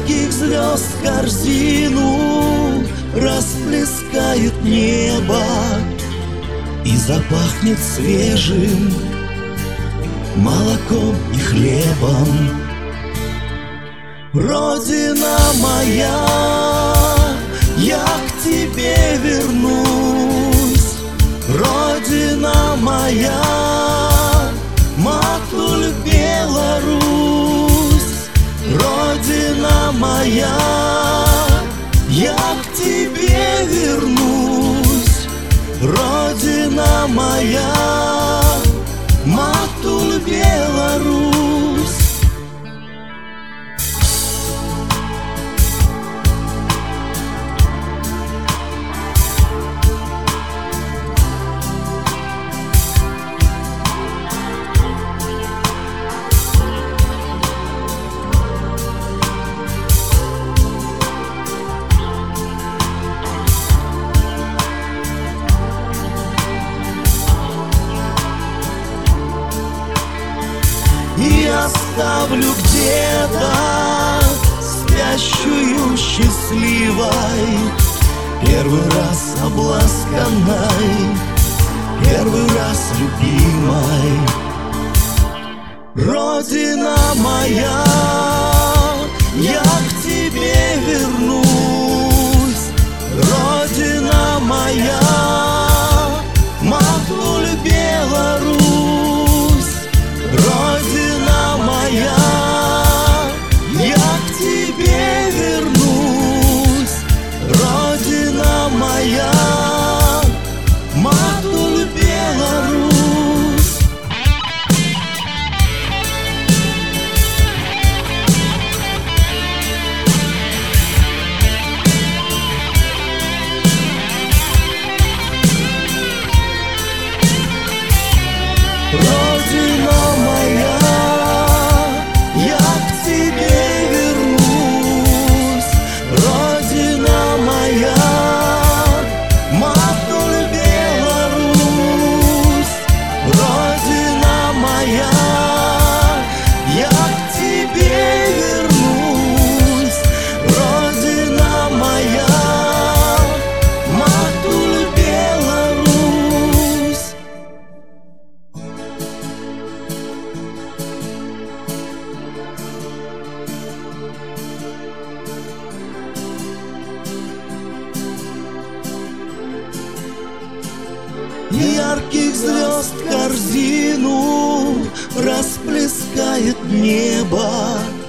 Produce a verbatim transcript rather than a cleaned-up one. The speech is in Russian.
ярких звезд корзину расплескает небо и запахнет свежим молоком и хлебом. Родина моя, я к тебе вернусь. Родина моя, матуль Беларусь. Родина моя, я к тебе вернусь. Родина моя, матуль Беларусь. И оставлю где-то спящую счастливой, первый раз обласканной, первый раз любимой. Родина моя, я к тебе вернусь. Родина моя, матуль Беларусь. Родина моя, я к тебе вернусь. Родина моя, матуль Беларусь. Родина моя, я к тебе вернусь. Родина моя, матуль Беларусь. Родина моя, я к тебе вернусь. Родина моя, матуль Беларусь. Ярких звезд корзину расплескает небо